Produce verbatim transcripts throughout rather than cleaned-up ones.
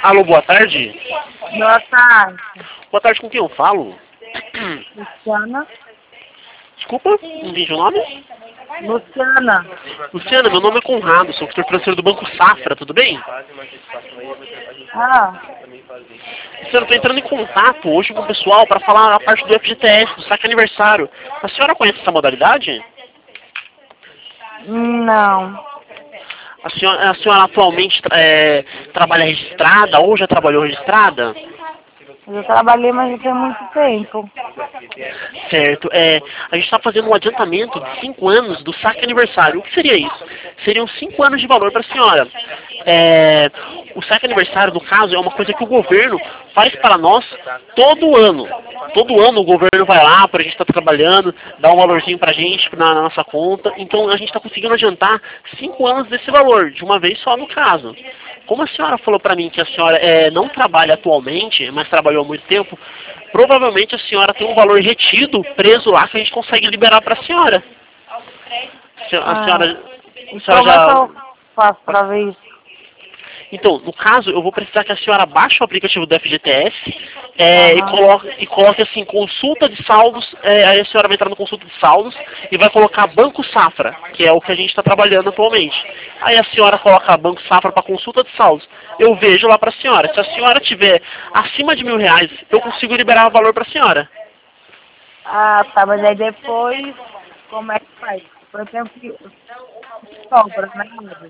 Alô, boa tarde. Boa tarde. Boa tarde, com quem eu falo? Luciana. Desculpa, não entendi o nome? Luciana. Luciana, meu nome é Conrado, sou gestor financeiro do Banco Safra, tudo bem? Ah, Luciana, estou entrando em contato hoje com o pessoal para falar a parte do F G T S, do saque aniversário. A senhora conhece essa modalidade? não. A senhora, a senhora atualmente é, trabalha registrada ou já trabalhou registrada? Eu trabalhei, mas não tem muito tempo. Certo. É, a gente está fazendo um adiantamento de cinco anos do saque aniversário. O que seria isso? Seriam cinco anos de valor para a senhora. É, o saque aniversário, no caso, é uma coisa que o governo faz para nós todo ano. Todo ano o governo vai lá para a gente estar trabalhando, dá um valorzinho para a gente na, na nossa conta. Então a gente está conseguindo adiantar cinco anos desse valor, de uma vez só no caso. Como a senhora falou para mim que a senhora é, não trabalha atualmente, mas trabalhou há muito tempo, provavelmente a senhora tem um valor retido, preso lá, que a gente consegue liberar para a senhora. A senhora, a senhora, a E senhora como é que já... eu faço pra ver isso? Então, no caso, eu vou precisar que a senhora baixe o aplicativo do F G T S é, e, Aham. coloque, e coloque assim, consulta de saldos, é, aí a senhora vai entrar no consulta de saldos e vai colocar Banco Safra, que é o que a gente está trabalhando atualmente. Aí a senhora coloca Banco Safra para consulta de saldos. Eu vejo lá para a senhora. Se a senhora tiver acima de mil reais, eu consigo liberar o valor para a senhora. Ah, tá, mas aí depois, como é que faz? Por exemplo, que sobra, né?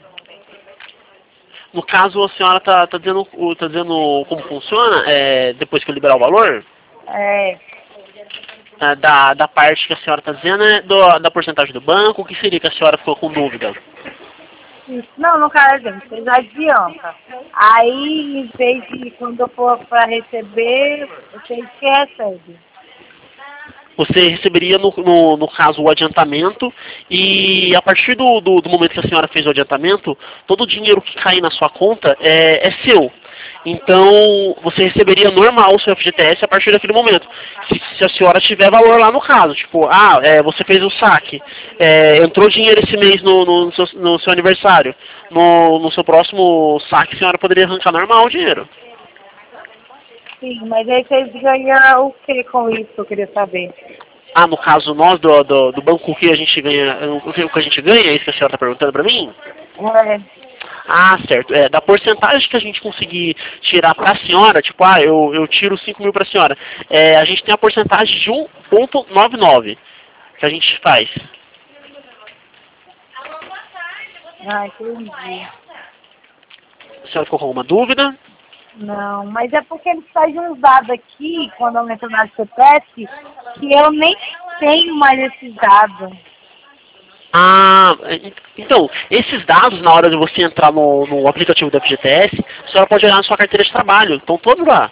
No caso, a senhora está tá dizendo, o- tá dizendo como funciona é, depois que eu liberar o valor? É, Ah, da, da parte que a senhora está dizendo, é do, da porcentagem do banco, o que seria que a senhora ficou com dúvida? isso. Não, no caso, gente, vocês adianta. Aí, em vez de quando eu for pra receber, vocês que recebem. Você receberia, no, no, no caso, o adiantamento e a partir do, do, do momento que a senhora fez o adiantamento, todo o dinheiro que cair na sua conta é, é seu. Então, você receberia normal o seu F G T S a partir daquele momento. Se, se a senhora tiver valor lá no caso, tipo, ah, é, você fez o saque, é, entrou dinheiro esse mês no, no, seu, no seu aniversário, no, no seu próximo saque a senhora poderia arrancar normal o dinheiro. Sim, mas aí vocês ganham o que com isso, eu queria saber. Ah, no caso nós do, do, do banco, o que a gente ganha, o que o que a gente ganha, é isso que a senhora está perguntando para mim? É, Ah, certo. É, da porcentagem que a gente conseguir tirar para a senhora, tipo, ah, eu, eu tiro cinco mil para a senhora, é, a gente tem a porcentagem de um vírgula noventa e nove que a gente faz. ah, entendi. A senhora ficou com alguma dúvida? Não, mas é porque eles fazem uns dados aqui, quando eu entro na C P F, que eu nem tenho mais esses dados. Ah, en- então, esses dados, na hora de você entrar no, no aplicativo do F G T S, a senhora pode olhar na sua carteira de trabalho, estão todos lá.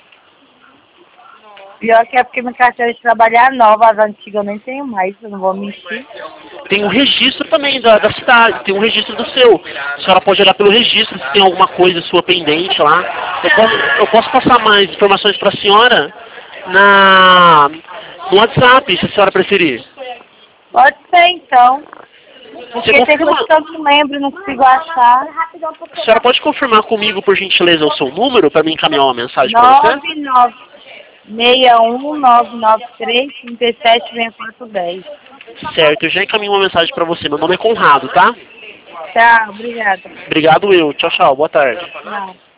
Pior que é porque minha carteira de trabalho é nova, as antigas eu nem tenho mais, eu não vou mentir. Tem um registro também da, da cidade, tem um registro do seu. A senhora pode olhar pelo registro se tem alguma coisa sua pendente lá. Eu posso, eu posso passar mais informações para a senhora na, no WhatsApp, se a senhora preferir. Pode ser então, Você porque tem confirma, coisa que eu não lembro, não consigo achar. a senhora pode confirmar comigo, por gentileza, o seu número para me encaminhar uma mensagem para você? nove nove seis um nove nove três cinco sete seis quatro dez. Certo, eu já encaminho uma mensagem para você. Meu nome é Conrado, tá? Tchau, obrigada. Obrigado eu. Tchau, tchau. Boa tarde. Tchau.